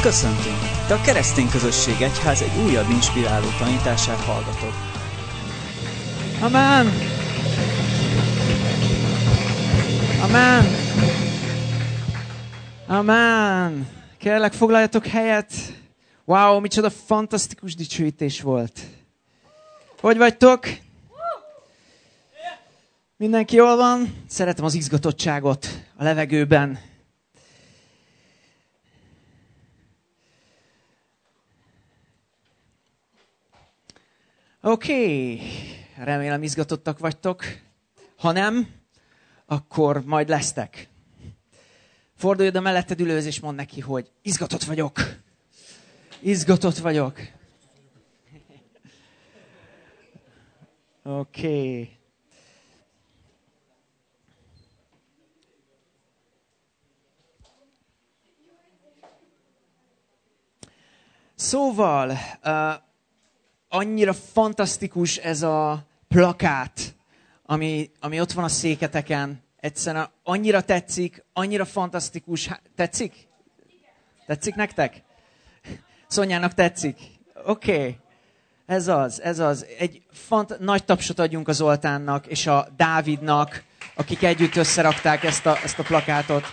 Köszöntünk! Te a Keresztény Közösség Egyház egy újabb inspiráló tanítását hallgatod. Amen! Amen! Amen! Kérlek, foglaljatok helyet! Wow, micsoda fantasztikus dicsőítés volt! Hogy vagytok? Mindenki jól van? Szeretem az izgatottságot a levegőben. Oké, remélem izgatottak vagytok. Ha nem, akkor majd lesztek. Fordulj oda melletted ülőz, és mondd neki, hogy izgatott vagyok. Izgatott vagyok. Oké. Szóval, annyira fantasztikus ez a plakát, ami ott van a széketeken. Egyszerűen annyira tetszik, annyira fantasztikus. Tetszik? Tetszik nektek? Szonyának tetszik? Oké. Ez az. Egy nagy tapsot adjunk a Zoltánnak és a Dávidnak, akik együtt összerakták ezt a plakátot.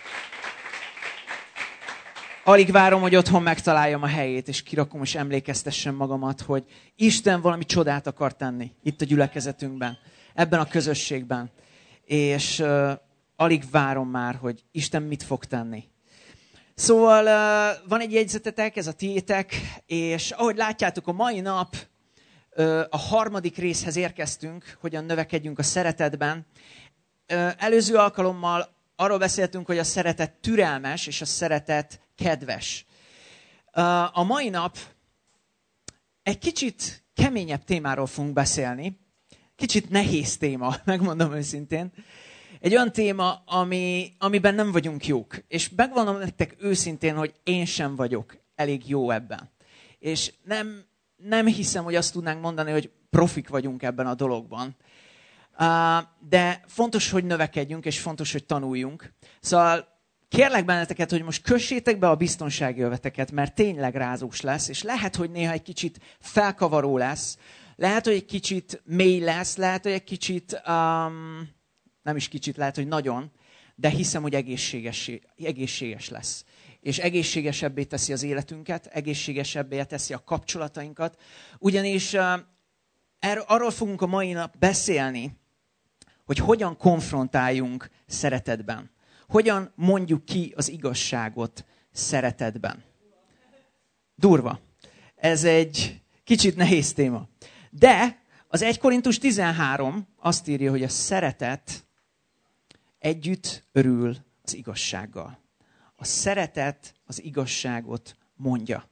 Alig várom, hogy otthon megtaláljam a helyét, és kirakom, és emlékeztessem magamat, hogy Isten valami csodát akar tenni itt a gyülekezetünkben, ebben a közösségben. És alig várom már, hogy Isten mit fog tenni. Szóval van egy jegyzetetek, ez a tiétek, és ahogy látjátok, a mai nap a harmadik részhez érkeztünk, hogyan növekedjünk a szeretetben. Előző alkalommal arról beszéltünk, hogy a szeretet türelmes, és a szeretet kedves. A mai nap egy kicsit keményebb témáról fogunk beszélni. Kicsit nehéz téma, megmondom őszintén. Egy olyan téma, amiben nem vagyunk jók. És megmondom nektek őszintén, hogy én sem vagyok elég jó ebben. És nem hiszem, hogy azt tudnánk mondani, hogy profik vagyunk ebben a dologban. De fontos, hogy növekedjünk, és fontos, hogy tanuljunk. Szóval kérlek benneteket, hogy most kössétek be a biztonsági öveteket, mert tényleg rázós lesz, és lehet, hogy néha egy kicsit felkavaró lesz, lehet, hogy egy kicsit mély lesz, lehet, hogy egy kicsit, nem is kicsit, lehet, hogy nagyon, de hiszem, hogy egészséges lesz. És egészségesebbé teszi az életünket, egészségesebbé teszi a kapcsolatainkat, ugyanis arról fogunk a mai nap beszélni, hogy hogyan konfrontáljunk szeretetben. Hogyan mondjuk ki az igazságot szeretetben. Durva. Ez egy kicsit nehéz téma. De az 1 Korintus 13 azt írja, hogy a szeretet együtt örül az igazsággal. A szeretet az igazságot mondja.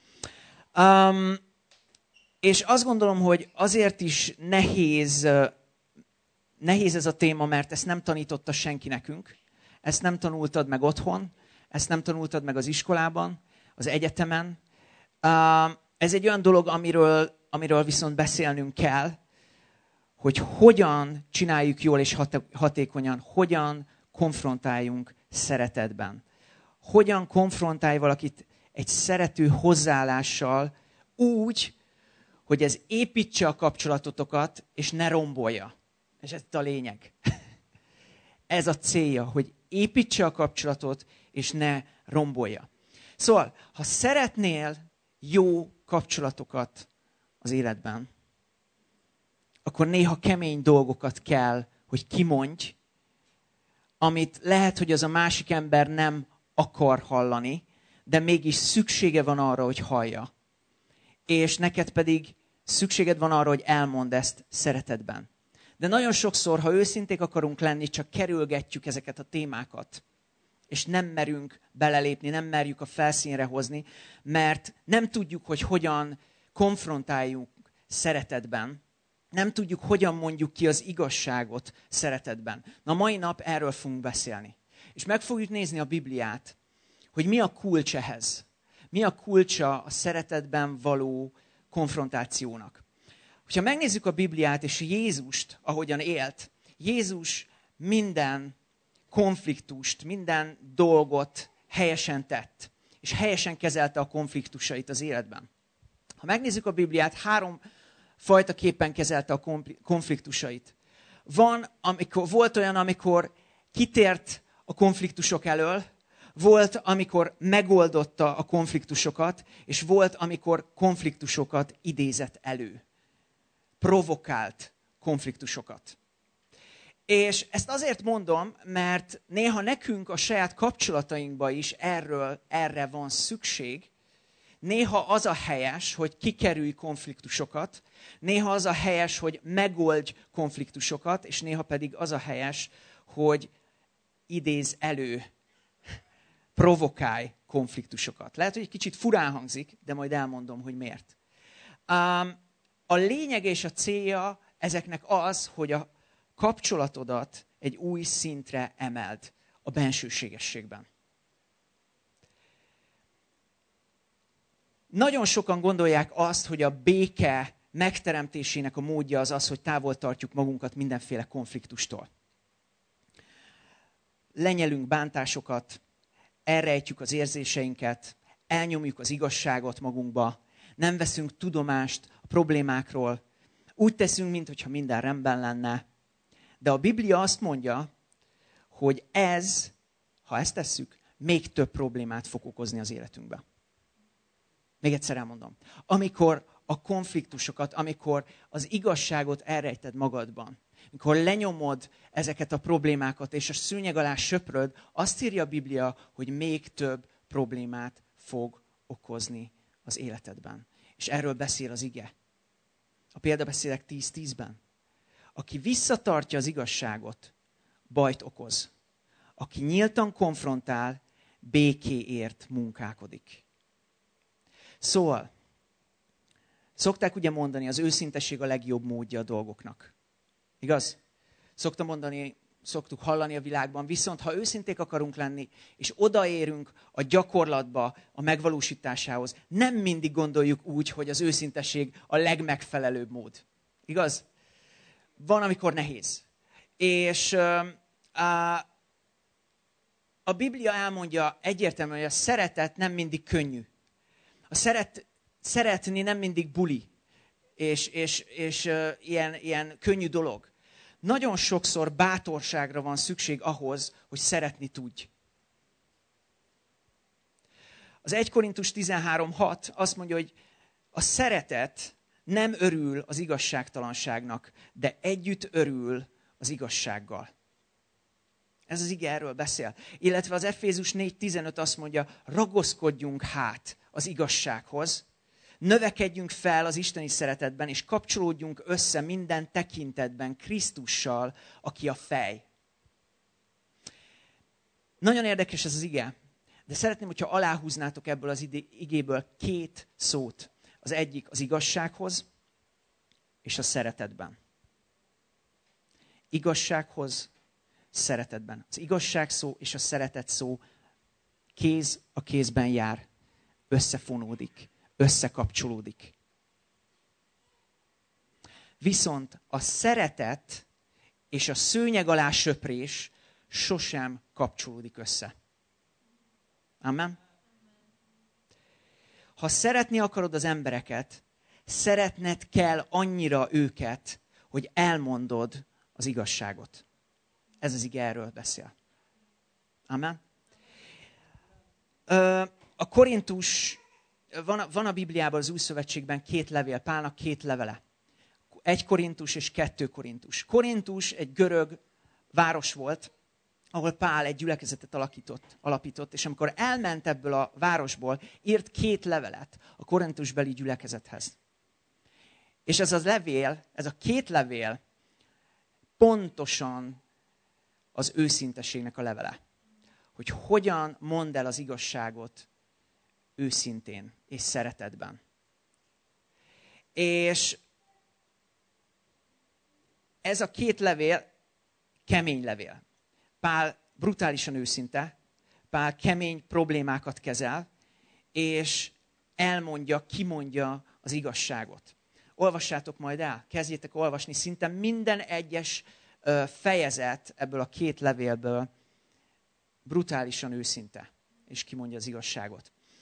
És azt gondolom, hogy azért is nehéz ez a téma, mert ezt nem tanította senki nekünk. Ezt nem tanultad meg otthon, ezt nem tanultad meg az iskolában, az egyetemen. Ez egy olyan dolog, amiről viszont beszélnünk kell, hogy hogyan csináljuk jól és hatékonyan, hogyan konfrontáljunk szeretetben. Hogyan konfrontálj valakit egy szerető hozzáállással úgy, hogy ez építse a kapcsolatotokat, és ne rombolja. És ez a lényeg. Ez a célja, hogy építse a kapcsolatot, és ne rombolja. Szóval, ha szeretnél jó kapcsolatokat az életben, akkor néha kemény dolgokat kell, hogy kimondj, amit lehet, hogy az a másik ember nem akar hallani, de mégis szüksége van arra, hogy hallja. És neked pedig szükséged van arra, hogy elmondd ezt szeretetben. De nagyon sokszor, ha őszinték akarunk lenni, csak kerülgetjük ezeket a témákat. És nem merünk belelépni, nem merjük a felszínre hozni, mert nem tudjuk, hogy hogyan konfrontáljuk szeretetben. Nem tudjuk, hogyan mondjuk ki az igazságot szeretetben. Na, mai nap erről fogunk beszélni. És meg fogjuk nézni a Bibliát, hogy mi a kulcs ehhez. Mi a kulcsa a szeretetben való konfrontációnak. Ha megnézzük a Bibliát és Jézust, ahogyan élt, Jézus minden konfliktust, minden dolgot helyesen tett. és helyesen kezelte a konfliktusait az életben. Ha megnézzük a Bibliát, 3 fajta képpen kezelte a konfliktusait. Volt olyan, amikor kitért a konfliktusok elől, volt, amikor megoldotta a konfliktusokat, és volt, amikor konfliktusokat idézett elő. Provokált konfliktusokat. És ezt azért mondom, mert néha nekünk a saját kapcsolatainkban is erre van szükség. Néha az a helyes, hogy kikerülj konfliktusokat, néha az a helyes, hogy megoldj konfliktusokat, és néha pedig az a helyes, hogy idéz elő, provokálj konfliktusokat. Lehet, hogy egy kicsit furán hangzik, de majd elmondom, hogy miért. A lényeg és a célja ezeknek az, hogy a kapcsolatodat egy új szintre emeld a bensőségességben. Nagyon sokan gondolják azt, hogy a béke megteremtésének a módja az, hogy távol tartjuk magunkat mindenféle konfliktustól. Lenyelünk bántásokat, elrejtjük az érzéseinket, elnyomjuk az igazságot magunkba, nem veszünk tudomást a problémákról, úgy teszünk, mintha minden rendben lenne. De a Biblia azt mondja, hogy ha ezt tesszük, még több problémát fog okozni az életünkben. Még egyszer elmondom. Amikor a konfliktusokat, amikor az igazságot elrejted magadban, amikor lenyomod ezeket a problémákat, és a szőnyeg alá söpröd, azt írja a Biblia, hogy még több problémát fog okozni az életedben. És erről beszél az ige. A példabeszédek 10:10-ben. Aki visszatartja az igazságot, bajt okoz. Aki nyíltan konfrontál, békéért munkálkodik. Szóval, szokták ugye mondani, az őszintesség a legjobb módja a dolgoknak. Igaz? Szoktuk hallani a világban, viszont ha őszinték akarunk lenni, és odaérünk a gyakorlatba, a megvalósításához, nem mindig gondoljuk úgy, hogy az őszintesség a legmegfelelőbb mód. Igaz? Van, amikor nehéz. És a Biblia elmondja egyértelműen, hogy a szeretet nem mindig könnyű. Szeretni nem mindig buli, és ilyen könnyű dolog. Nagyon sokszor bátorságra van szükség ahhoz, hogy szeretni tudj. Az 1 Korintus 13:6 azt mondja, hogy a szeretet nem örül az igazságtalanságnak, de együtt örül az igazsággal. Ez az ige erről beszél. Illetve az Efézus 4:15 azt mondja, ragaszkodjunk hát az igazsághoz, növekedjünk fel az isteni szeretetben, és kapcsolódjunk össze minden tekintetben Krisztussal, aki a fej. Nagyon érdekes ez az ige, de szeretném, hogyha aláhúznátok ebből az igéből 2 szót. Az egyik az igazsághoz és a szeretetben. Igazsághoz, szeretetben. Az igazság szó és a szeretet szó kéz a kézben jár, összefonódik, összekapcsolódik. Viszont a szeretet és a szőnyeg alá söprés sosem kapcsolódik össze. Amen? Ha szeretni akarod az embereket, szeretned kell annyira őket, hogy elmondod az igazságot. Ez az ige erről beszél. Amen? A Korintus, van a Bibliában, az Új Szövetségben 2 levél, Pálnak 2 levele. 1 Korintus és 2 Korintus. Korintus egy görög város volt, ahol Pál egy gyülekezetet alapított, és amikor elment ebből a városból, írt 2 levelet a korintusbeli gyülekezethez. És ez a 2 levél pontosan az őszintességnek a levele. Hogy hogyan mondd el az igazságot őszintén és szeretetben. És ez a 2 levél kemény levél. Pál brutálisan őszinte, Pál kemény problémákat kezel, és kimondja az igazságot. Olvassátok majd el, kezdjétek olvasni, szinte minden egyes fejezet ebből a 2 levélből brutálisan őszinte, és kimondja az igazságot.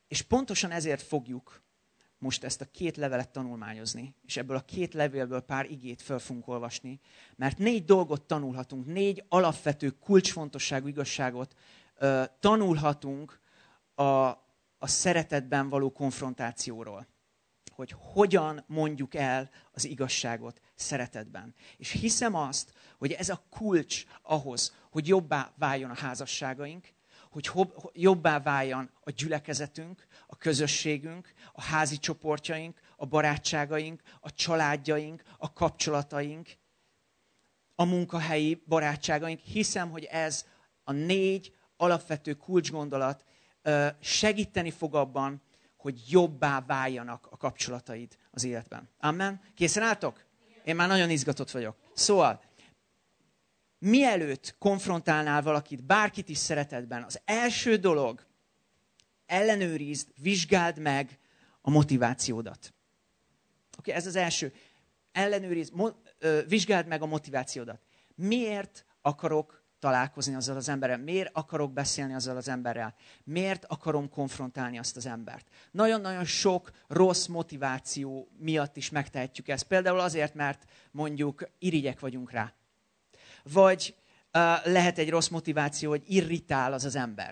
És pontosan ezért fogjuk most ezt a 2 levelet tanulmányozni, és ebből a 2 levélből pár igét föl fogunk olvasni, mert 4 dolgot tanulhatunk, 4 alapvető kulcsfontosságú igazságot tanulhatunk a szeretetben való konfrontációról. Hogy hogyan mondjuk el az igazságot szeretetben. És hiszem azt, hogy ez a kulcs ahhoz, hogy jobbá váljon a házasságaink, hogy jobbá váljon a gyülekezetünk, a közösségünk, a házi csoportjaink, a barátságaink, a családjaink, a kapcsolataink, a munkahelyi barátságaink. Hiszem, hogy ez a 4 alapvető kulcsgondolat segíteni fog abban, hogy jobbá váljanak a kapcsolataid az életben. Amen? Készen álltok? Én már nagyon izgatott vagyok. Szóval, mielőtt konfrontálnál valakit, bárkit is szeretetben, az első dolog, ellenőrizd, vizsgáld meg a motivációdat. Oké, ez az első. Ellenőrizd, vizsgáld meg a motivációdat. Miért akarok találkozni azzal az emberrel? Miért akarok beszélni azzal az emberrel? Miért akarom konfrontálni azt az embert? Nagyon-nagyon sok rossz motiváció miatt is megtehetjük ezt. Például azért, mert mondjuk irigyek vagyunk rá. Vagy lehet egy rossz motiváció, hogy irritál az ember.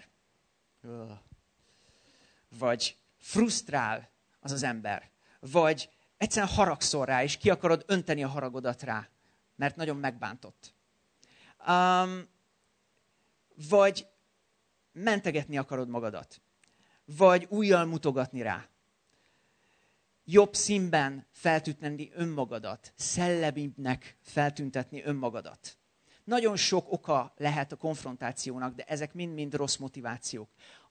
Vagy frusztrál az ember. Vagy egyszerűen haragszol rá, és ki akarod önteni a haragodat rá, mert nagyon megbántott. Vagy mentegetni akarod magadat. Vagy ujjal mutogatni rá. Jobb színben feltüntetni önmagadat. Szellebibbnek feltüntetni önmagadat. Nagyon sok oka lehet a konfrontációnak, de ezek mind-mind rossz motivációk.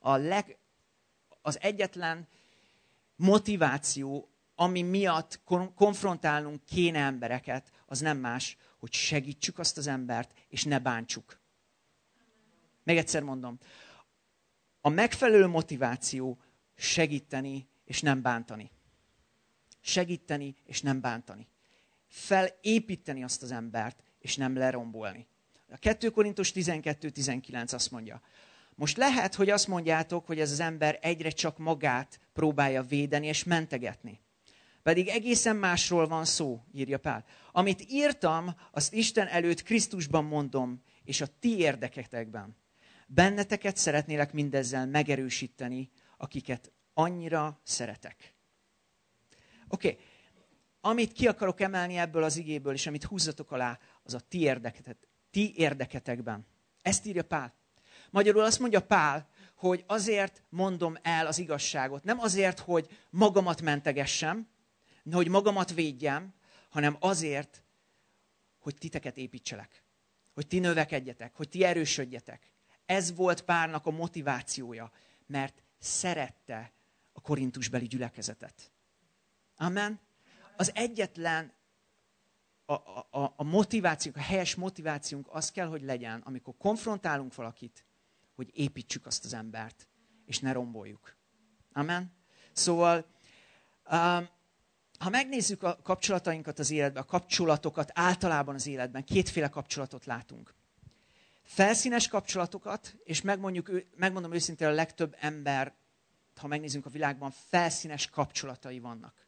Az egyetlen motiváció, ami miatt konfrontálnunk kéne embereket, az nem más, hogy segítsük azt az embert, és ne bántsuk. Még egyszer mondom. A megfelelő motiváció segíteni, és nem bántani. Segíteni, és nem bántani. Felépíteni azt az embert, és nem lerombolni. A 2 Korintus 12-19 azt mondja. Most lehet, hogy azt mondjátok, hogy ez az ember egyre csak magát próbálja védeni és mentegetni. Pedig egészen másról van szó, írja Pál. Amit írtam, azt Isten előtt Krisztusban mondom, és a ti érdeketekben. Benneteket szeretnélek mindezzel megerősíteni, akiket annyira szeretek. Oké. Amit ki akarok emelni ebből az igéből, és amit húzzatok alá, az a ti érdeketekben. Ezt írja Pál. Magyarul azt mondja Pál, hogy azért mondom el az igazságot. Nem azért, hogy magamat mentegessem, hogy magamat védjem, hanem azért, hogy titeket építselek. Hogy ti növekedjetek, hogy ti erősödjetek. Ez volt Pálnak a motivációja, mert szerette a korintusbeli gyülekezetet. Amen? Az egyetlen a motivációnk, a helyes motivációnk az kell, hogy legyen, amikor konfrontálunk valakit, hogy építsük azt az embert, és ne romboljuk. Amen? Szóval, ha megnézzük a kapcsolatainkat az életben, a kapcsolatokat általában az életben, 2 kapcsolatot látunk. Felszínes kapcsolatokat, és megmondom őszintén, a legtöbb ember, ha megnézzünk a világban, felszínes kapcsolatai vannak.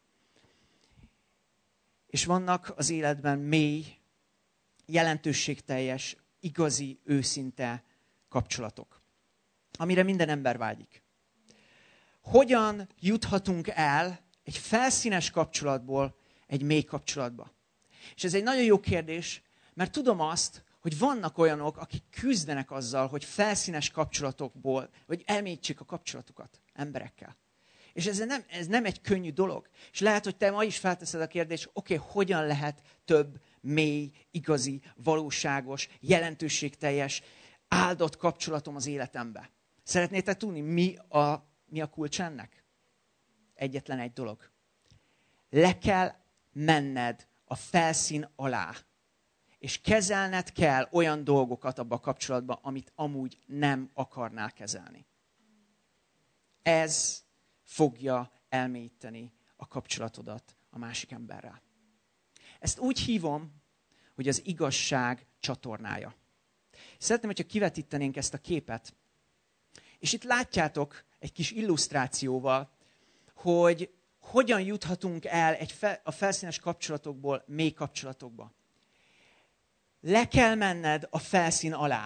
És vannak az életben mély, jelentőségteljes, igazi, őszinte kapcsolatok, amire minden ember vágyik. Hogyan juthatunk el egy felszínes kapcsolatból egy mély kapcsolatba? És ez egy nagyon jó kérdés, mert tudom azt, hogy vannak olyanok, akik küzdenek azzal, hogy felszínes kapcsolatokból, hogy elmélyítsék a kapcsolatukat emberekkel. És ez nem egy könnyű dolog. És lehet, hogy te ma is felteszed a kérdést, oké, hogyan lehet több, mély, igazi, valóságos, jelentőségteljes, áldott kapcsolatom az életembe. Szeretnétek tudni, mi a kulcs ennek? Egyetlen egy dolog. Le kell menned a felszín alá. És kezelned kell olyan dolgokat abban a kapcsolatban, amit amúgy nem akarnál kezelni. Ez fogja elmélyíteni a kapcsolatodat a másik emberrel. Ezt úgy hívom, hogy az igazság csatornája. Szeretném, hogyha kivetítenénk ezt a képet, És itt látjátok egy kis illusztrációval, hogy hogyan juthatunk el a felszínes kapcsolatokból mély kapcsolatokba. Le kell menned a felszín alá,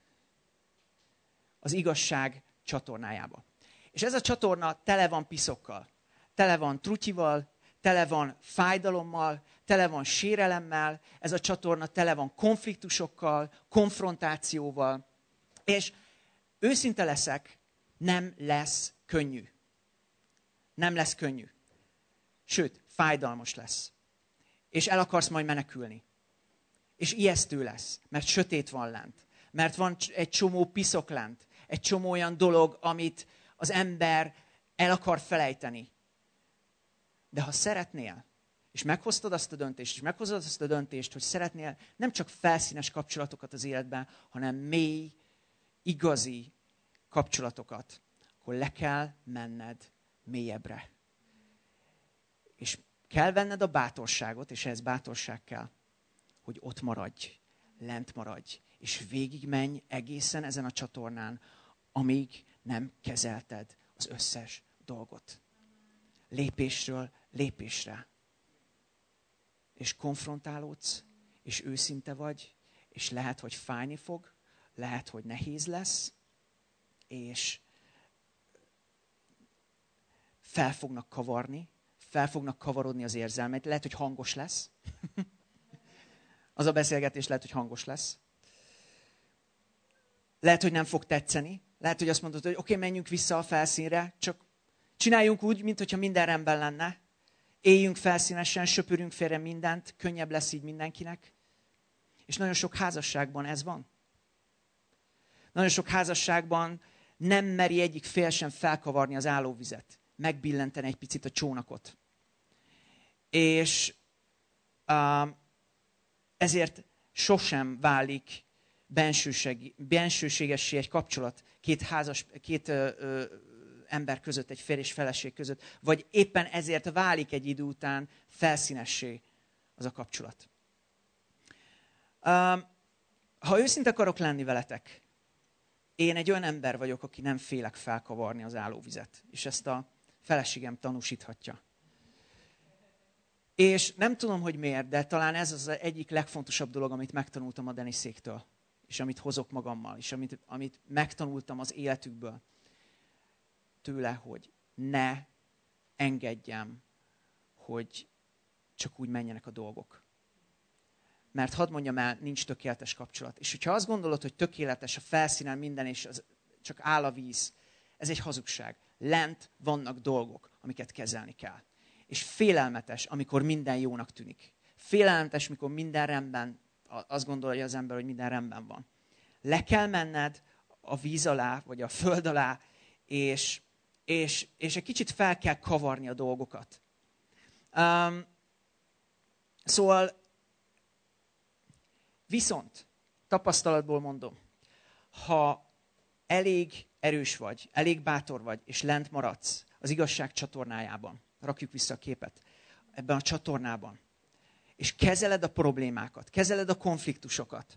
az igazság csatornájába. És ez a csatorna tele van piszokkal, tele van trutyival, tele van fájdalommal, tele van sérelemmel, ez a csatorna tele van konfliktusokkal, konfrontációval, és őszinte leszek, nem lesz könnyű. Nem lesz könnyű. Sőt, fájdalmas lesz. És el akarsz majd menekülni. És ijesztő lesz, mert sötét van lent. Mert van egy csomó piszok lent. Egy csomó olyan dolog, amit az ember el akar felejteni. De ha szeretnél, és meghoztad azt a döntést, hogy szeretnél nem csak felszínes kapcsolatokat az életben, hanem mély, igazi kapcsolatokat, akkor le kell menned mélyebbre. És kell venned a bátorságot, és ehhez bátorság kell, hogy ott maradj, lent maradj, és végigmenj egészen ezen a csatornán, amíg nem kezelted az összes dolgot. Lépésről lépésre. És konfrontálódsz, és őszinte vagy, és lehet, hogy fájni fog, lehet, hogy nehéz lesz, és fel fognak kavarodni az érzelmeid. Lehet, hogy hangos lesz. Az a beszélgetés lehet, hogy hangos lesz. Lehet, hogy nem fog tetszeni. Lehet, hogy azt mondod, hogy oké, menjünk vissza a felszínre, csak csináljunk úgy, mintha minden rendben lenne. Éljünk felszínesen, söpörjünk félre mindent, könnyebb lesz így mindenkinek. És nagyon sok házasságban ez van. Nagyon sok házasságban nem meri egyik fél sem felkavarni az állóvizet. Megbillenteni egy picit a csónakot. És ezért sosem válik bensőségessé egy kapcsolat két ember között, egy férj és feleség között, vagy éppen ezért válik egy idő után felszínessé az a kapcsolat. Ha őszinte akarok lenni veletek, én egy olyan ember vagyok, aki nem félek felkavarni az állóvizet, és ezt a feleségem tanúsíthatja. És nem tudom, hogy miért, de talán ez az egyik legfontosabb dolog, amit megtanultam a Deniszéktől, és amit hozok magammal, és amit megtanultam az életükből tőle, hogy ne engedjem, hogy csak úgy menjenek a dolgok. Mert hadd mondjam el, nincs tökéletes kapcsolat. És hogyha azt gondolod, hogy tökéletes a felszínen minden, és csak áll a víz, ez egy hazugság. Lent vannak dolgok, amiket kezelni kell. És félelmetes, amikor minden jónak tűnik. Félelmetes, mikor minden rendben, azt gondolja az ember, hogy minden rendben van. Le kell menned a víz alá, vagy a föld alá, és egy kicsit fel kell kavarni a dolgokat. Szóval, viszont, tapasztalatból mondom, ha elég erős vagy, elég bátor vagy, és lent maradsz az igazság csatornájában, rakjuk vissza a képet, ebben a csatornában, és kezeled a problémákat, kezeled a konfliktusokat,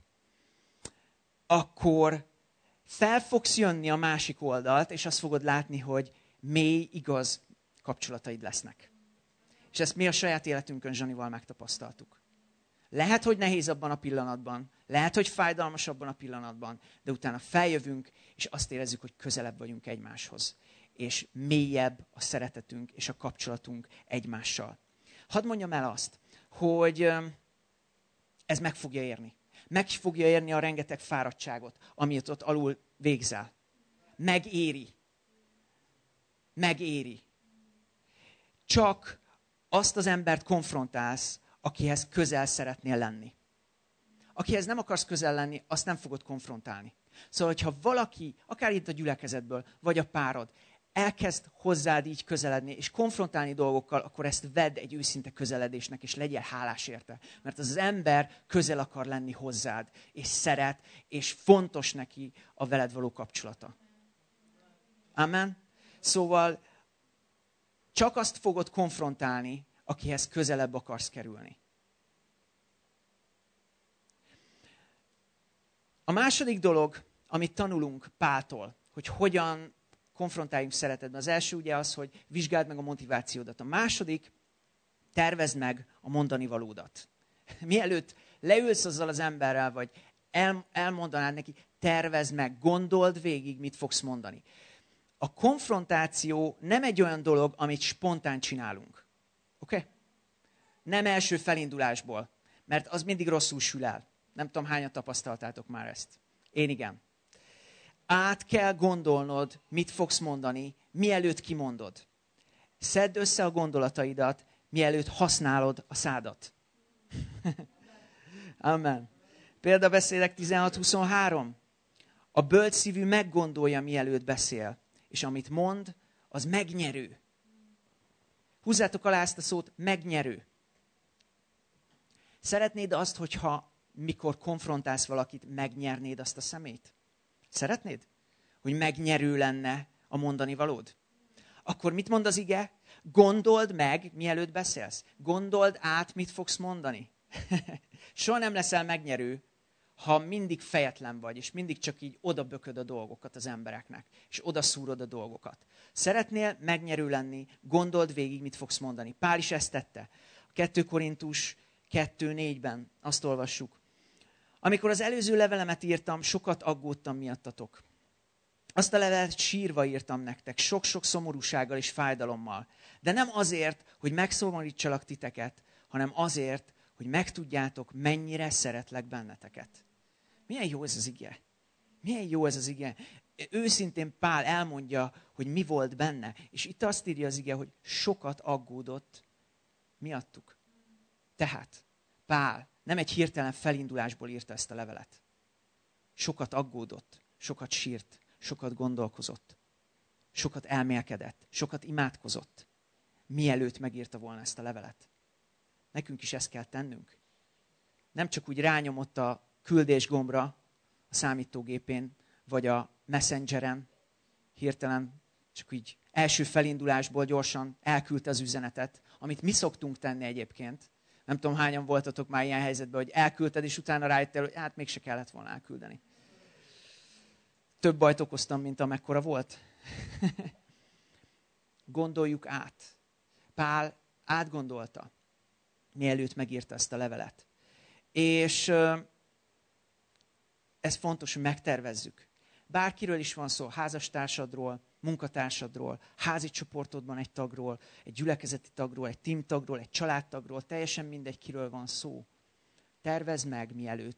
akkor fel fogsz jönni a másik oldalt, és azt fogod látni, hogy mély, igaz kapcsolataid lesznek. És ezt mi a saját életünkön Zsanival megtapasztaltuk. Lehet, hogy nehéz abban a pillanatban, lehet, hogy fájdalmas abban a pillanatban, de utána feljövünk, és azt érezzük, hogy közelebb vagyunk egymáshoz. És mélyebb a szeretetünk és a kapcsolatunk egymással. Hadd mondjam el azt, hogy ez meg fogja érni. Meg fogja érni a rengeteg fáradtságot, amit ott alul végzel. Megéri. Megéri. Csak azt az embert konfrontálsz, akihez közel szeretnél lenni. Akihez nem akarsz közel lenni, azt nem fogod konfrontálni. Szóval, hogyha valaki, akár itt a gyülekezetből, vagy a párod, elkezd hozzád így közeledni, és konfrontálni dolgokkal, akkor ezt vedd egy őszinte közeledésnek, és legyél hálás érte. Mert az ember közel akar lenni hozzád, és szeret, és fontos neki a veled való kapcsolata. Amen? Szóval csak azt fogod konfrontálni, akihez közelebb akarsz kerülni. A második dolog, amit tanulunk Páltól, hogy hogyan konfrontáljunk szeretetben. Az első ugye az, hogy vizsgáld meg a motivációdat. A második, tervezd meg a mondani valódat. Mielőtt leülsz azzal az emberrel, vagy elmondanád neki, tervezd meg, gondold végig, mit fogsz mondani. A konfrontáció nem egy olyan dolog, amit spontán csinálunk. Oké? Nem első felindulásból, mert az mindig rosszul sül el. Nem tudom, hányan tapasztaltátok már ezt. Én igen. Át kell gondolnod, mit fogsz mondani, mielőtt kimondod. Szedd össze a gondolataidat, mielőtt használod a szádat. Amen. Példabeszédek 16:23. A bölcs szívű meggondolja, mielőtt beszél, és amit mond, az megnyerő. Húzzátok alá ezt a szót, megnyerő. Szeretnéd azt, hogyha mikor konfrontálsz valakit, megnyernéd azt a szemét? Szeretnéd? Hogy megnyerő lenne a mondani valód? Akkor mit mond az ige? Gondold meg, mielőtt beszélsz. Gondold át, mit fogsz mondani. Soha nem leszel megnyerő, ha mindig fejetlen vagy, és mindig csak így odabököd a dolgokat az embereknek, és odaszúrod a dolgokat. Szeretnél megnyerő lenni, gondold végig, mit fogsz mondani. Pál is ezt tette. A 2 Korintus 2:4-ben azt olvassuk. Amikor az előző levelemet írtam, sokat aggódtam miattatok. Azt a levelet sírva írtam nektek, sok-sok szomorúsággal és fájdalommal. De nem azért, hogy megszomorítsalak titeket, hanem azért, hogy megtudjátok, mennyire szeretlek benneteket. Milyen jó ez az ige? Milyen jó ez az ige? Őszintén Pál elmondja, hogy mi volt benne. És itt azt írja az ige, hogy sokat aggódott miattuk. Tehát Pál nem egy hirtelen felindulásból írta ezt a levelet. Sokat aggódott, sokat sírt, sokat gondolkozott, sokat elmélkedett, sokat imádkozott, mielőtt megírta volna ezt a levelet. Nekünk is ezt kell tennünk. Nem csak úgy rányomott a küldés gombra a számítógépén, vagy a Messengeren, hirtelen csak úgy első felindulásból gyorsan elküldte az üzenetet, amit mi szoktunk tenni egyébként. Nem tudom, hányan voltatok már ilyen helyzetben, hogy elküldted, és utána rájöttél, hogy hát mégse kellett volna elküldeni. Több bajt okoztam, mint amekkora volt. Gondoljuk át. Pál átgondolta, mielőtt megírta ezt a levelet. És ez fontos, hogy megtervezzük. Bárkiről is van szó, házastársadról, munkatársadról, házi csoportodban egy tagról, egy gyülekezeti tagról, egy teamtagról, egy családtagról, teljesen mindegy, kiről van szó. Tervezd meg,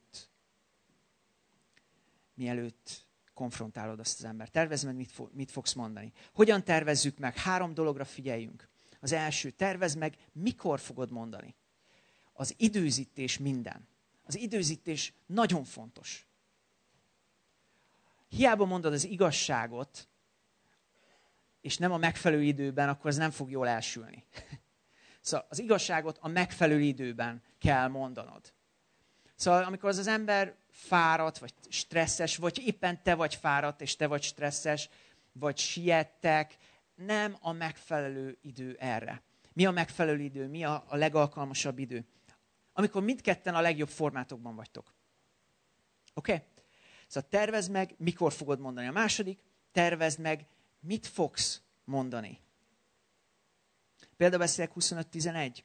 mielőtt konfrontálod azt az embert. Tervezd meg, mit fogsz mondani. Hogyan tervezzük meg? 3 dologra figyeljünk. Az első, tervezd meg, mikor fogod mondani. Az időzítés minden. Az időzítés nagyon fontos. Hiába mondod az igazságot, és nem a megfelelő időben, akkor az nem fog jól elsülni. Szóval az igazságot a megfelelő időben kell mondanod. Szóval amikor az ember fáradt, vagy stresszes, vagy éppen te vagy fáradt, és te vagy stresszes, vagy siettek, nem a megfelelő idő erre. Mi a megfelelő idő? Mi a legalkalmasabb idő? Amikor mindketten a legjobb formátokban vagytok. Oké? Szóval tervezd meg, mikor fogod mondani. A második, tervezd meg, mit fogsz mondani. Példabeszédek 25:11.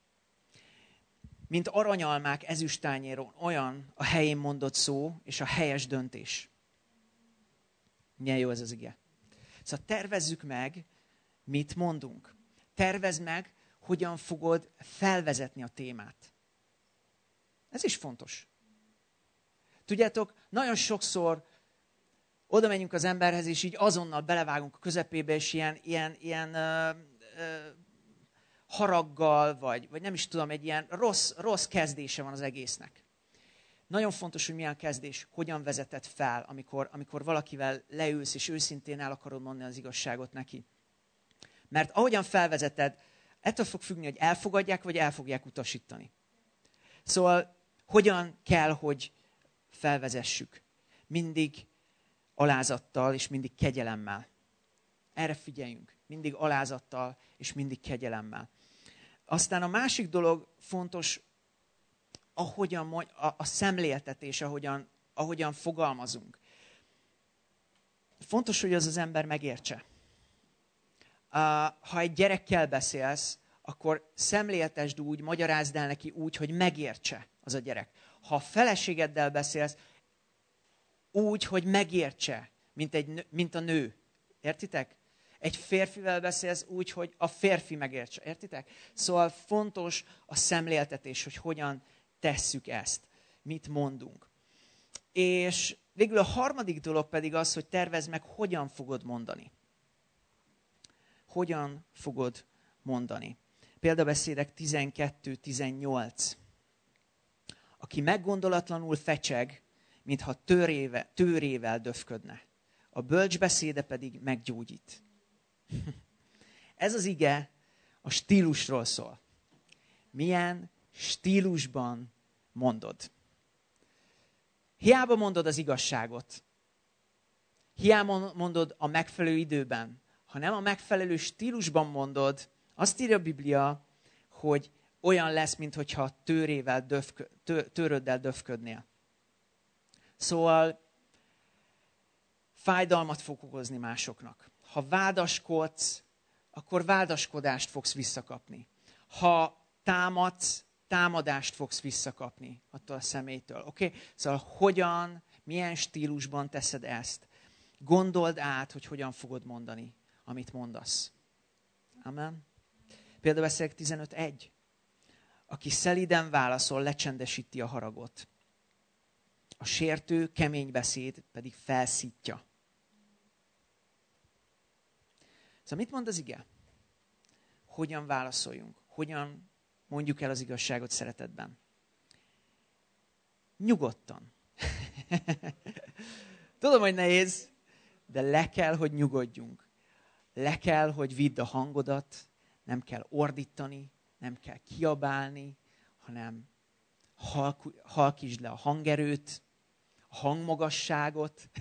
Mint aranyalmák ezüstányéron, olyan a helyén mondott szó, és a helyes döntés. Milyen jó ez az ige. Szóval tervezzük meg, mit mondunk. Tervezd meg, hogyan fogod felvezetni a témát. Ez is fontos. Tudjátok, nagyon sokszor oda megyünk az emberhez, és így azonnal belevágunk a közepébe, és ilyen haraggal, vagy nem is tudom, egy ilyen rossz kezdése van az egésznek. Nagyon fontos, hogy milyen kezdés, hogyan vezeted fel, amikor valakivel leülsz, és őszintén el akarod mondani az igazságot neki. Mert ahogyan felvezeted, ettől fog függni, hogy elfogadják, vagy el fogják utasítani. Szóval hogyan kell, hogy felvezessük? Mindig alázattal, és mindig kegyelemmel. Erre figyeljünk. Mindig alázattal, és mindig kegyelemmel. Aztán a másik dolog fontos, a szemléltetés, ahogyan fogalmazunk. fontos, hogy az az ember megértse. Ha egy gyerekkel beszélsz, akkor szemléltesd úgy, magyarázd el neki úgy, hogy megértse az a gyerek. Ha a feleségeddel beszélsz, úgy, hogy megértse, mint a nő. Értitek? Egy férfivel beszélsz úgy, hogy a férfi megértse. Értitek? Szóval fontos a szemléltetés, hogy hogyan tesszük ezt. Mit mondunk. És végül a harmadik dolog pedig az, hogy tervezd meg, hogyan fogod mondani. Hogyan fogod mondani. Példabeszédek 12-18. Aki meggondolatlanul fecseg, mintha tőrével döfködne. A bölcs beszéde pedig meggyógyít. Ez az ige a stílusról szól. Milyen stílusban mondod. Hiába mondod az igazságot. Hiába mondod a megfelelő időben. Ha nem a megfelelő stílusban mondod, azt írja a Biblia, hogy olyan lesz, mintha tőröddel döfködnél. Szóval fájdalmat fog okozni másoknak. Ha vádaskodsz, akkor vádaskodást fogsz visszakapni. Ha támadsz, támadást fogsz visszakapni attól a személytől. Okay? Szóval hogyan, milyen stílusban teszed ezt? Gondold át, hogy hogyan fogod mondani, amit mondasz. Amen. Példabeszédek 15.1. Aki szelíden válaszol, lecsendesíti a haragot. A sértő, kemény beszéd pedig felszítja. Szóval mit mond az ige? Hogyan válaszoljunk? Hogyan mondjuk el az igazságot szeretetben? Nyugodtan. Tudom, hogy nehéz, de le kell, hogy nyugodjunk. Le kell, hogy vidd a hangodat, nem kell ordítani, nem kell kiabálni, hanem halkítsd le a hangerőt, a hangmagasságot.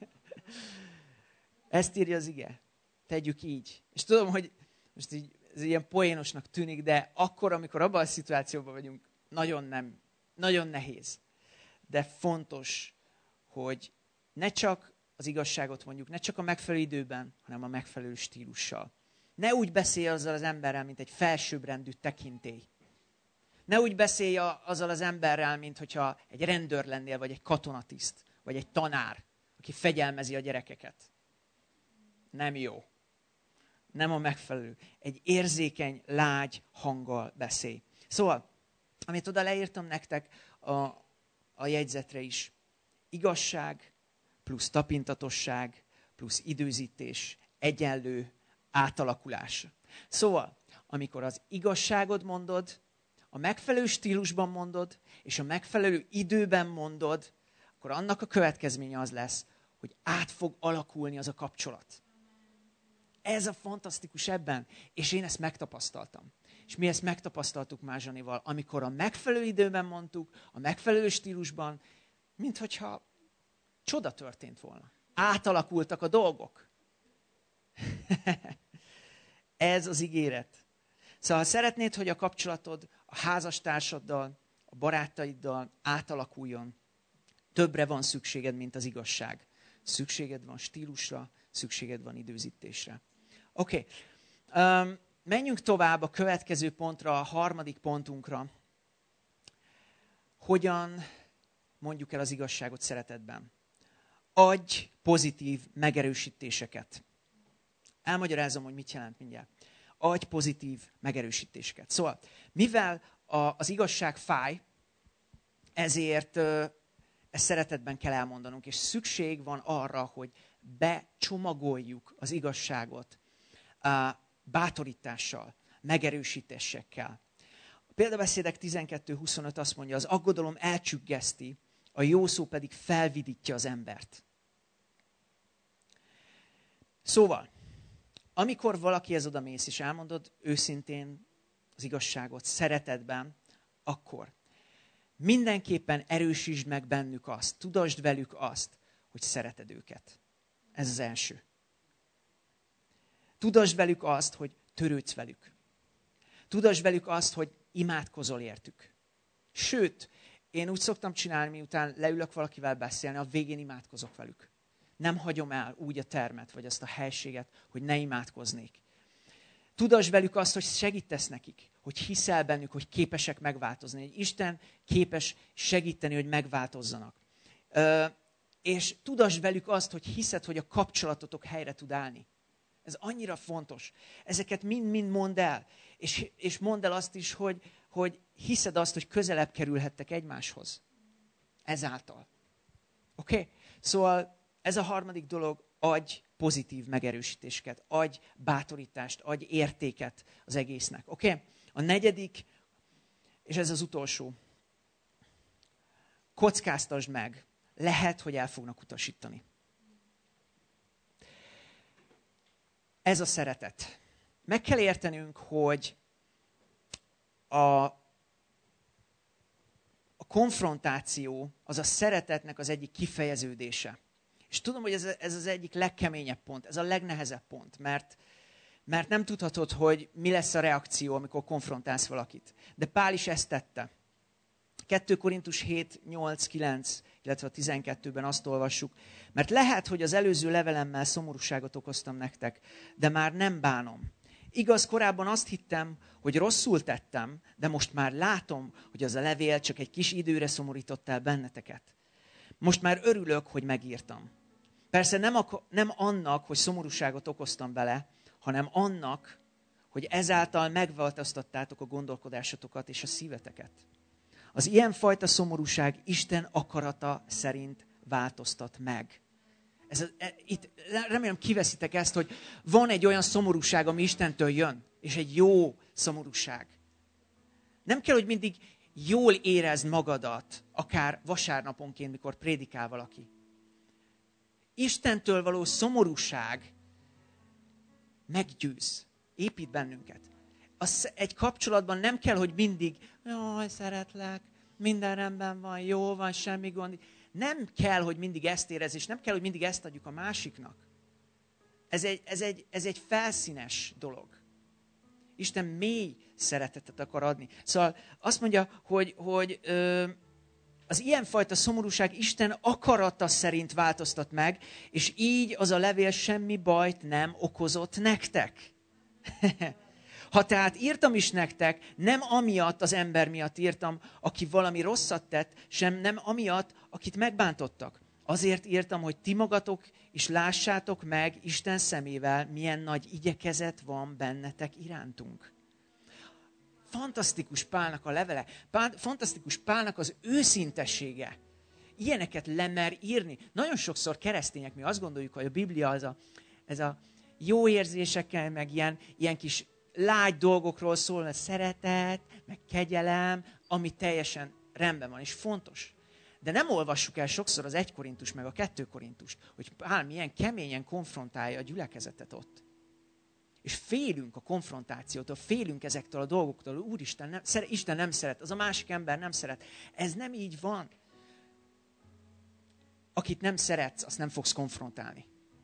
Ezt írja az ige. Tegyük így. És tudom, hogy most így, ez ilyen poénosnak tűnik, de akkor, amikor abban a szituációban vagyunk, nagyon nehéz. De fontos, hogy ne csak az igazságot mondjuk, ne csak a megfelelő időben, hanem a megfelelő stílussal. Ne úgy beszélj azzal az emberrel, mint egy felsőbbrendű tekintély. Ne úgy beszélj azzal az emberrel, mint hogyha egy rendőr lennél, vagy egy katonatiszt, vagy egy tanár, aki fegyelmezi a gyerekeket. Nem jó. Nem a megfelelő. Egy érzékeny, lágy hanggal beszélj. Szóval, amit oda leírtam nektek a jegyzetre is. Igazság plusz tapintatosság plusz időzítés egyenlő átalakulás. Szóval, amikor az igazságot mondod, a megfelelő stílusban mondod, és a megfelelő időben mondod, akkor annak a következménye az lesz, hogy át fog alakulni az a kapcsolat. Ez a fantasztikus ebben. És én ezt megtapasztaltam. És mi ezt megtapasztaltuk Mázsanival, amikor a megfelelő időben mondtuk, a megfelelő stílusban, minthogyha csoda történt volna. Átalakultak a dolgok. Ez az ígéret. Szóval ha szeretnéd, hogy a kapcsolatod a házastársaddal, a barátaiddal átalakuljon, többre van szükséged, mint az igazság. Szükséged van stílusra, szükséged van időzítésre. Oké. Menjünk tovább a következő pontra, a harmadik pontunkra. Hogyan mondjuk el az igazságot szeretetben? Adj pozitív megerősítéseket. Elmagyarázom, hogy mit jelent mindjárt. Adj pozitív megerősítéseket. Szóval, mivel az igazság fáj, ezért ezt szeretetben kell elmondanunk, és szükség van arra, hogy becsomagoljuk az igazságot bátorítással, megerősítésekkel. A példabeszédek 12.25 azt mondja, az aggodalom elcsüggeszti, a jó szó pedig felvidítja az embert. Szóval, amikor valakihez odamész és elmondod őszintén az igazságot, szeretetben, akkor mindenképpen erősítsd meg bennük azt, tudasd velük azt, hogy szereted őket. Ez az első. Tudasd velük azt, hogy törődsz velük. Tudasd velük azt, hogy imádkozol értük. Sőt, én úgy szoktam csinálni, miután leülök valakivel beszélni, a végén imádkozok velük. Nem hagyom el úgy a termet, vagy azt a helységet, hogy ne imádkoznék. Tudasd velük azt, hogy segítesz nekik, hogy hiszel bennük, hogy képesek megváltozni. Hogy Isten képes segíteni, hogy megváltozzanak. És tudasd velük azt, hogy hiszed, hogy a kapcsolatotok helyre tud állni. Ez annyira fontos. Ezeket mind-mind mondd el. És mondd el azt is, hogy hiszed azt, hogy közelebb kerülhettek egymáshoz. Ezáltal. Oké? Szóval ez a harmadik dolog, adj pozitív megerősítéseket, adj bátorítást, adj értéket az egésznek. Oké? A negyedik, és ez az utolsó, kockáztasd meg, lehet, hogy el fognak utasítani. Ez a szeretet. Meg kell értenünk, hogy a konfrontáció az a szeretetnek az egyik kifejeződése. És tudom, hogy ez az egyik legkeményebb pont, ez a legnehezebb pont, mert nem tudhatod, hogy mi lesz a reakció, amikor konfrontálsz valakit. De Pál is ezt tette. 2 Korintus 7, 8, 9, illetve a 12-ben azt olvassuk. Mert lehet, hogy az előző levelemmel szomorúságot okoztam nektek, de már nem bánom. Igaz, korábban azt hittem, hogy rosszul tettem, de most már látom, hogy az a levél csak egy kis időre szomorított el benneteket. Most már örülök, hogy megírtam. Persze nem annak, hogy szomorúságot okoztam vele, hanem annak, hogy ezáltal megváltoztattátok a gondolkodásotokat és a szíveteket. Az ilyenfajta szomorúság Isten akarata szerint változtat meg. Itt remélem kiveszitek ezt, hogy van egy olyan szomorúság, ami Istentől jön, és egy jó szomorúság. Nem kell, hogy mindig jól érezd magadat, akár vasárnaponként, mikor prédikál valaki. Istentől való szomorúság meggyőz, épít bennünket. Egy kapcsolatban nem kell, hogy mindig, jaj, szeretlek, minden rendben van, jó van, semmi gond. Nem kell, hogy mindig ezt érezz, és nem kell, hogy mindig ezt adjuk a másiknak. Ez egy felszínes dolog. Isten mély szeretetet akar adni. Szóval azt mondja, hogy az ilyenfajta szomorúság Isten akarata szerint változtat meg, és így az a levél semmi bajt nem okozott nektek. Ha tehát írtam is nektek, nem amiatt az ember miatt írtam, aki valami rosszat tett, sem nem amiatt, akit megbántottak. Azért írtam, hogy ti magatok is lássátok meg Isten szemével, milyen nagy igyekezet van bennetek irántunk. Fantasztikus Pálnak a levele, fantasztikus Pálnak az őszintessége. Ilyeneket lemer írni. Nagyon sokszor keresztények, mi azt gondoljuk, hogy a Biblia ez a jó érzésekkel, meg ilyen kis lágy dolgokról szól, mert szeretet, meg kegyelem, ami teljesen rendben van, és fontos. De nem olvassuk el sokszor az 1 Korintus meg a 2 Korintust, hogy Pál milyen keményen konfrontálja a gyülekezetet ott. És félünk a konfrontációtól, félünk ezektől a dolgoktól, Úristen, Isten nem szeret, az a másik ember nem szeret. Ez nem így van. Akit nem szeretsz, azt nem fogsz konfrontálni.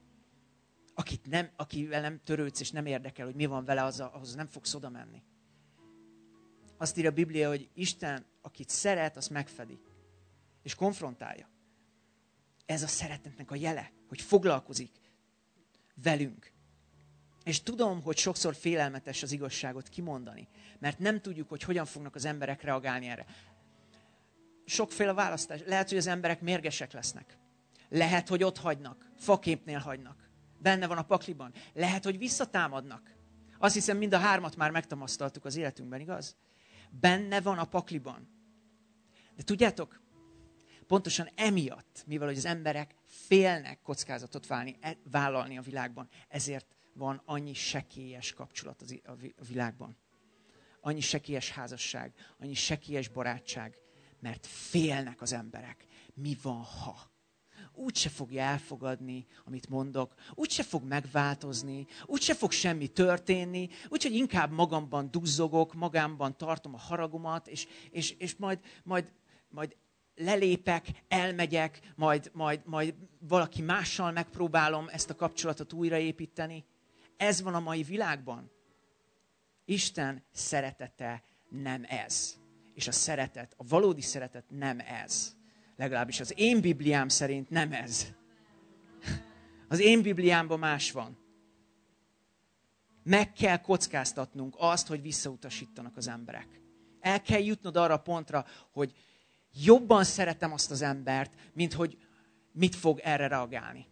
Akivel nem törődsz, és nem érdekel, hogy mi van vele, ahhoz nem fogsz oda menni. Azt írja a Biblia, hogy Isten, akit szeret, azt megfedi. És konfrontálja. Ez a szeretetnek a jele, hogy foglalkozik velünk. És tudom, hogy sokszor félelmetes az igazságot kimondani, mert nem tudjuk, hogy hogyan fognak az emberek reagálni erre. Sokféle választás. Lehet, hogy az emberek mérgesek lesznek. Lehet, hogy ott hagynak, faképnél hagynak. Benne van a pakliban. Lehet, hogy visszatámadnak. Azt hiszem, mind a 3 már megtamasztaltuk az életünkben, igaz? Benne van a pakliban. De tudjátok, pontosan emiatt, mivel hogy az emberek félnek kockázatot vállalni a világban, ezért van annyi sekélyes kapcsolat a világban. Annyi sekélyes házasság, annyi sekélyes barátság, mert félnek az emberek. Mi van, ha? Úgyse fogja elfogadni, amit mondok, úgyse fog megváltozni, úgyse fog semmi történni, úgyhogy inkább magamban duzzogok, magamban tartom a haragomat, és majd lelépek, elmegyek, majd valaki mással megpróbálom ezt a kapcsolatot újraépíteni. Ez van a mai világban. Isten szeretete nem ez. És a szeretet, a valódi szeretet nem ez. Legalábbis az én Bibliám szerint nem ez. Az én Bibliámban más van. Meg kell kockáztatnunk azt, hogy visszautasítanak az emberek. El kell jutnod arra a pontra, hogy jobban szeretem azt az embert, mint hogy mit fog erre reagálni.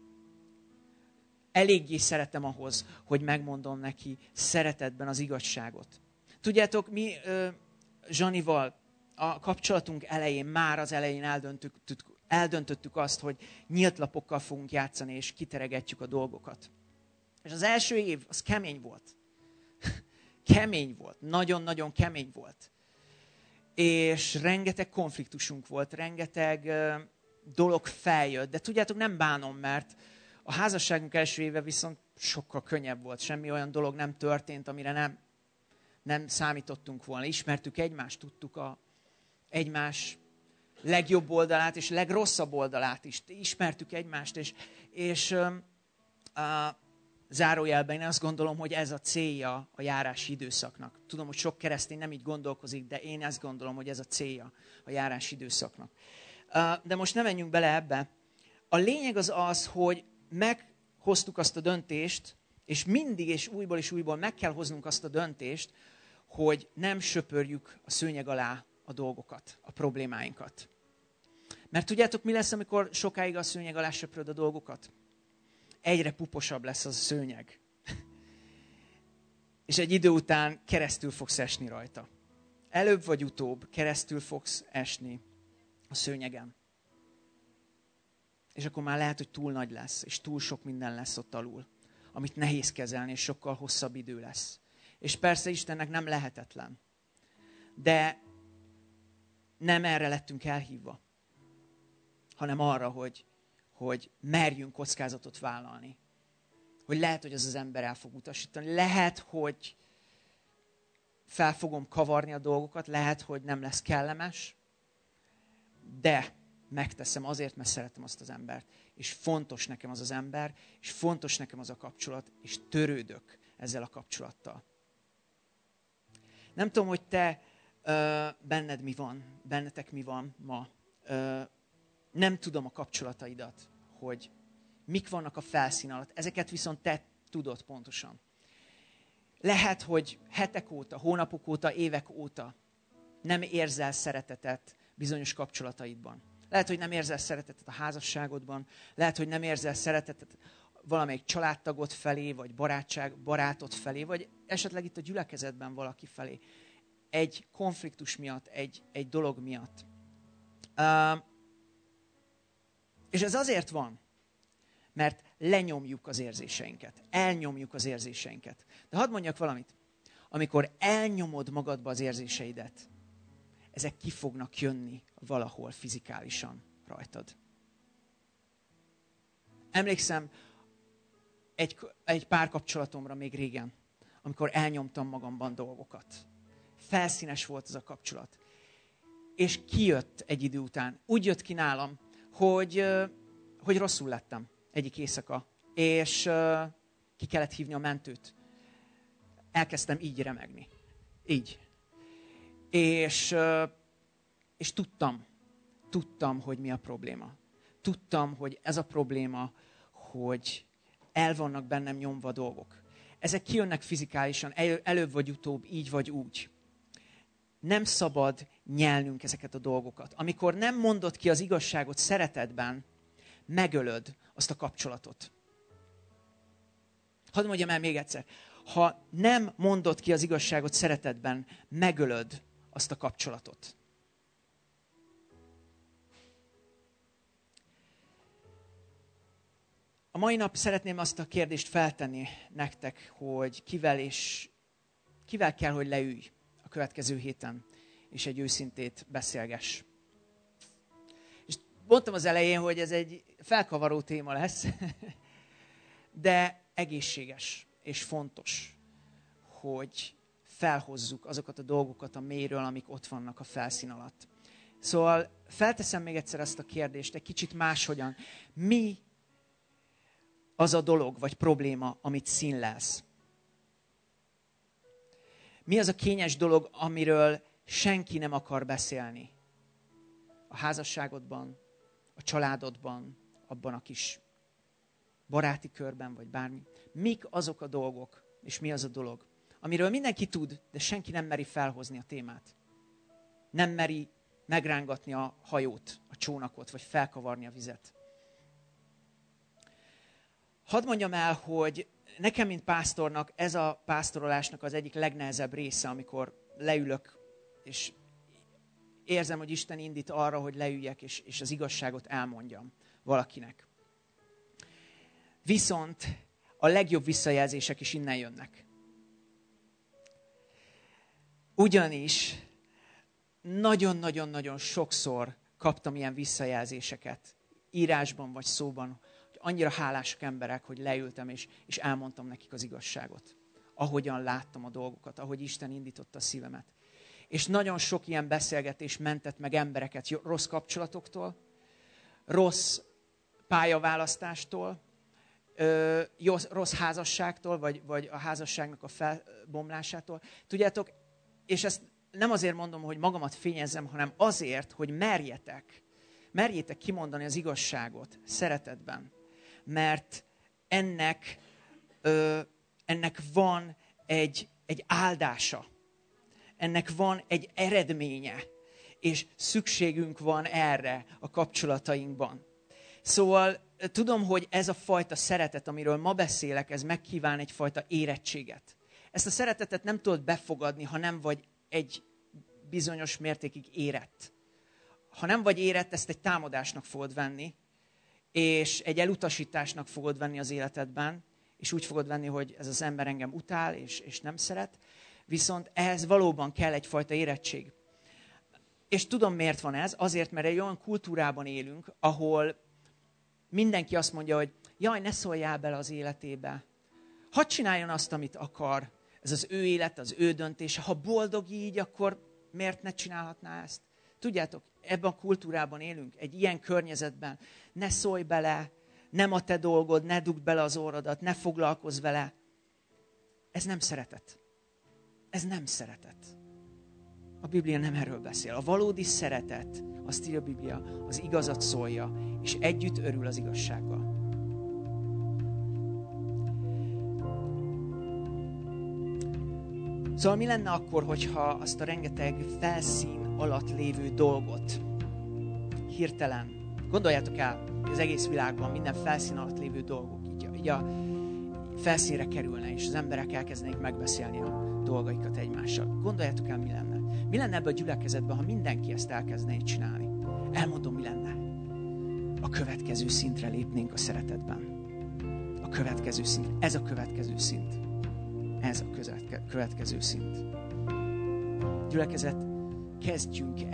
Eléggé szeretem ahhoz, hogy megmondom neki szeretetben az igazságot. Tudjátok, mi Zsanival a kapcsolatunk elején, már az elején eldöntöttük azt, hogy nyílt lapokkal fogunk játszani, és kiteregetjük a dolgokat. És az első év, az kemény volt. Kemény volt. Nagyon-nagyon kemény volt. És rengeteg konfliktusunk volt, rengeteg dolog feljött. De tudjátok, nem bánom, mert a házasságunk első éve viszont sokkal könnyebb volt. Semmi olyan dolog nem történt, amire nem számítottunk volna. Ismertük egymást, tudtuk egymás legjobb oldalát és legrosszabb oldalát is. Ismertük egymást, és zárójelben én azt gondolom, hogy ez a célja a járási időszaknak. Tudom, hogy sok keresztény nem így gondolkozik, de én azt gondolom, hogy ez a célja a járási időszaknak. De most nem menjünk bele ebbe. A lényeg az, hogy meghoztuk azt a döntést, és mindig és újból meg kell hoznunk azt a döntést, hogy nem söpörjük a szőnyeg alá a dolgokat, a problémáinkat. Mert tudjátok, mi lesz, amikor sokáig a szőnyeg alá söpöröd a dolgokat? Egyre puposabb lesz az a szőnyeg. És egy idő után keresztül fogsz esni rajta. Előbb vagy utóbb keresztül fogsz esni a szőnyegen. És akkor már lehet, hogy túl nagy lesz, és túl sok minden lesz ott alul, amit nehéz kezelni, és sokkal hosszabb idő lesz. És persze Istennek nem lehetetlen. De nem erre lettünk elhívva, hanem arra, hogy merjünk kockázatot vállalni. Hogy lehet, hogy az ember el fog utasítani. Lehet, hogy fel fogom kavarni a dolgokat. Lehet, hogy nem lesz kellemes. De megteszem azért, mert szeretem azt az embert. És fontos nekem az az ember, és fontos nekem az a kapcsolat, és törődök ezzel a kapcsolattal. Nem tudom, hogy te benned mi van, bennetek mi van ma. Nem tudom a kapcsolataidat, hogy mik vannak a felszín alatt. Ezeket viszont te tudod pontosan. Lehet, hogy hetek óta, hónapok óta, évek óta nem érzel szeretetet bizonyos kapcsolataidban. Lehet, hogy nem érzel szeretetet a házasságodban. Lehet, hogy nem érzel szeretetet valamelyik családtagod felé, vagy barátod felé, vagy esetleg itt a gyülekezetben valaki felé. Egy konfliktus miatt, egy dolog miatt. És ez azért van, mert lenyomjuk az érzéseinket. Elnyomjuk az érzéseinket. De hadd mondjak valamit. Amikor elnyomod magadba az érzéseidet, ezek ki fognak jönni valahol fizikálisan rajtad. Emlékszem egy párkapcsolatomra még régen, amikor elnyomtam magamban dolgokat. Felszínes volt ez a kapcsolat. És kijött egy idő után. Úgy jött ki nálam, hogy rosszul lettem egyik éjszaka, és ki kellett hívni a mentőt. Elkezdtem így remegni. Így. És tudtam, hogy mi a probléma. Tudtam, hogy ez a probléma, hogy el vannak bennem nyomva dolgok. Ezek kijönnek fizikálisan, előbb vagy utóbb, így vagy úgy. Nem szabad nyelnünk ezeket a dolgokat. Amikor nem mondod ki az igazságot szeretetben, megölöd azt a kapcsolatot. Hadd mondjam el még egyszer. Ha nem mondod ki az igazságot szeretetben, megölöd azt a kapcsolatot. A mai nap szeretném azt a kérdést feltenni nektek, hogy kivel kell, hogy leülj a következő héten, és egy őszintét beszélgess. És mondtam az elején, hogy ez egy felkavaró téma lesz, de egészséges és fontos, hogy felhozzuk azokat a dolgokat a mélyről, amik ott vannak a felszín alatt. Szóval felteszem még egyszer ezt a kérdést, egy kicsit máshogyan. Mi az a dolog vagy probléma, amit színlelsz? Mi az a kényes dolog, amiről senki nem akar beszélni? A házasságodban, a családodban, abban a kis baráti körben, vagy bármi. Mik azok a dolgok, és mi az a dolog, amiről mindenki tud, de senki nem meri felhozni a témát. Nem meri megrángatni a hajót, a csónakot, vagy felkavarni a vizet. Hadd mondjam el, hogy nekem, mint pásztornak, ez a pásztorolásnak az egyik legnehezebb része, amikor leülök, és érzem, hogy Isten indít arra, hogy leüljek, és az igazságot elmondjam valakinek. Viszont a legjobb visszajelzések is innen jönnek. Ugyanis nagyon-nagyon-nagyon sokszor kaptam ilyen visszajelzéseket, írásban vagy szóban, hogy annyira hálásak emberek, hogy leültem és elmondtam nekik az igazságot. Ahogyan láttam a dolgokat, ahogy Isten indította a szívemet. És nagyon sok ilyen beszélgetés mentett meg embereket rossz kapcsolatoktól, rossz pályaválasztástól, rossz házasságtól, vagy a házasságnak a felbomlásától. Tudjátok, és ezt nem azért mondom, hogy magamat fényezzem, hanem azért, hogy merjétek kimondani az igazságot szeretetben. Mert ennek van egy áldása. Ennek van egy eredménye. És szükségünk van erre a kapcsolatainkban. Szóval tudom, hogy ez a fajta szeretet, amiről ma beszélek, ez megkíván egyfajta érettséget. Ezt a szeretetet nem tudod befogadni, ha nem vagy egy bizonyos mértékig érett. Ha nem vagy érett, ezt egy támadásnak fogod venni, és egy elutasításnak fogod venni az életedben, és úgy fogod venni, hogy ez az ember engem utál, és nem szeret. Viszont ehhez valóban kell egyfajta érettség. És tudom, miért van ez. Azért, mert egy olyan kultúrában élünk, ahol mindenki azt mondja, hogy jaj, ne szóljál bele az életébe. Hadd csináljon azt, amit akar. Ez az ő élet, az ő döntése. Ha boldog így, akkor miért ne csinálhatná ezt? Tudjátok, ebben a kultúrában élünk, egy ilyen környezetben. Ne szólj bele, nem a te dolgod, ne dugd bele az orrodat, ne foglalkozz vele. Ez nem szeretet. Ez nem szeretet. A Biblia nem erről beszél. A valódi szeretet, azt írja a Biblia, az igazat szólja, és együtt örül az igazsággal. Szóval mi lenne akkor, hogyha azt a rengeteg felszín alatt lévő dolgot hirtelen, gondoljátok el, hogy az egész világban minden felszín alatt lévő dolgok így a felszínre kerülne, és az emberek elkezdenék megbeszélni a dolgaikat egymással. Gondoljátok el, mi lenne? Mi lenne ebben a gyülekezetben, ha mindenki ezt elkezdené csinálni? Elmondom, mi lenne. A következő szintre lépnénk a szeretetben. A következő szint. Ez a következő szint. Ez a következő szint. Gyülekezet, kezdj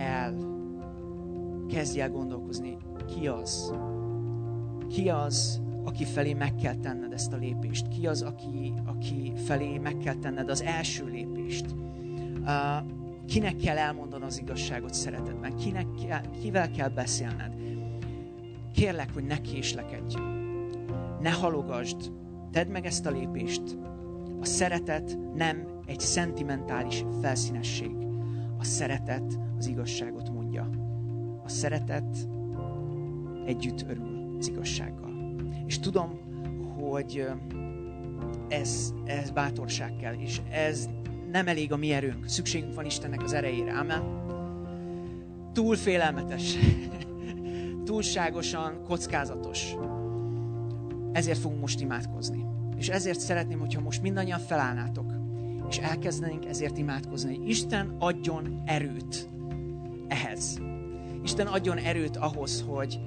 el gondolkozni, ki az? Ki az, aki felé meg kell tenned ezt a lépést? Ki az, aki felé meg kell tenned az első lépést? Kinek kell elmondanod az igazságot szeretetben? Kivel kell beszélned? Kérlek, hogy ne késlekedj. Ne halogasd. Tedd meg ezt a lépést. A szeretet nem egy szentimentális felszínesség. A szeretet az igazságot mondja. A szeretet együtt örül az igazsággal. És tudom, hogy ez bátorság kell, és ez nem elég a mi erőnk. Szükségünk van Istennek az erejére. Amen. Túl félelmetes. Túlságosan kockázatos. Ezért fogunk most imádkozni. És ezért szeretném, hogyha most mindannyian felállnátok, és elkezdenénk ezért imádkozni, hogy Isten adjon erőt ehhez. Isten adjon erőt ahhoz, hogy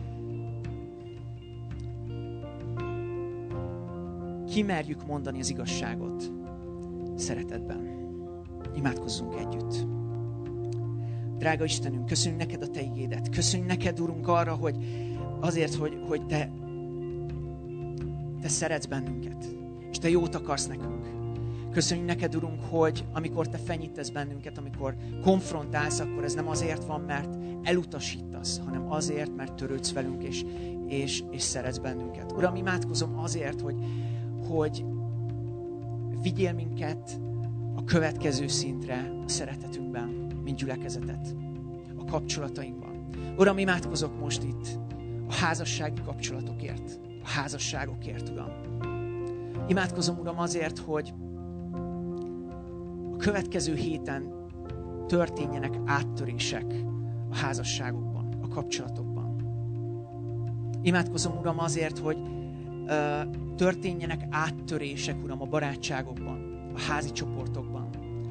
kimerjük mondani az igazságot szeretetben. Imádkozzunk együtt. Drága Istenünk, köszönjük neked a te igédet. Köszönjük neked, Urunk, arra, hogy azért, hogy te szeretsz bennünket, és te jót akarsz nekünk. Köszönjük neked, Urunk, hogy amikor te fenyítesz bennünket, amikor konfrontálsz, akkor ez nem azért van, mert elutasítasz, hanem azért, mert törődsz velünk, és szeretsz bennünket. Uram, imádkozom azért, hogy vigyél minket a következő szintre a szeretetünkben, mint gyülekezetet, a kapcsolatainkban. Uram, imádkozok most itt a házassági kapcsolatokért. a házasságokért, Uram. Imádkozom, Uram, azért, hogy a következő héten történjenek áttörések a házasságokban, a kapcsolatokban. Imádkozom, Uram, azért, hogy történjenek áttörések, Uram, a barátságokban, a házi csoportokban.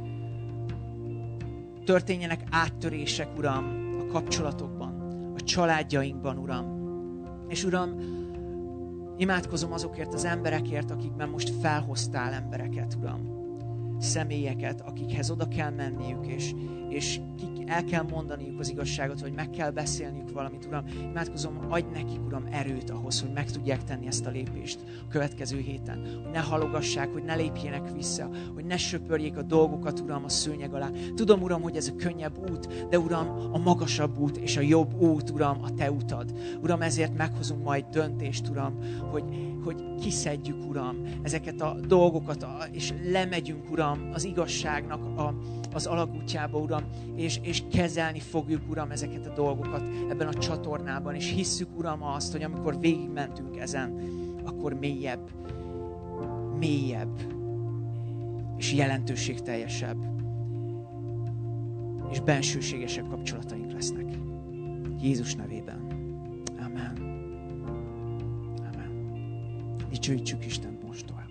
Történjenek áttörések, Uram, a kapcsolatokban, a családjainkban, Uram. És Uram, imádkozom azokért az emberekért, akikben most felhoztál embereket, Uram. Személyeket, akikhez oda kell menniük, és el kell mondaniuk az igazságot, hogy meg kell beszélniük valamit, Uram. Imádkozom, adj nekik, Uram, erőt ahhoz, hogy meg tudják tenni ezt a lépést a következő héten. Hogy ne halogassák, hogy ne lépjenek vissza, hogy ne söpörjék a dolgokat, Uram, a szőnyeg alá. Tudom, Uram, hogy ez a könnyebb út, de Uram, a magasabb út és a jobb út, Uram, a Te utad. Uram, ezért meghozunk majd döntést, Uram, hogy kiszedjük, Uram, ezeket a dolgokat, és lemegyünk, Uram, az igazságnak az alagútjába, Uram, és kezelni fogjuk, Uram, ezeket a dolgokat ebben a csatornában, és hisszük, Uram, azt, hogy amikor végigmentünk ezen, akkor mélyebb, és jelentőségteljesebb, és bensőségesebb kapcsolataink lesznek. Jézus nevében. Amen. Amen. Dicsőítsük Istent most tovább.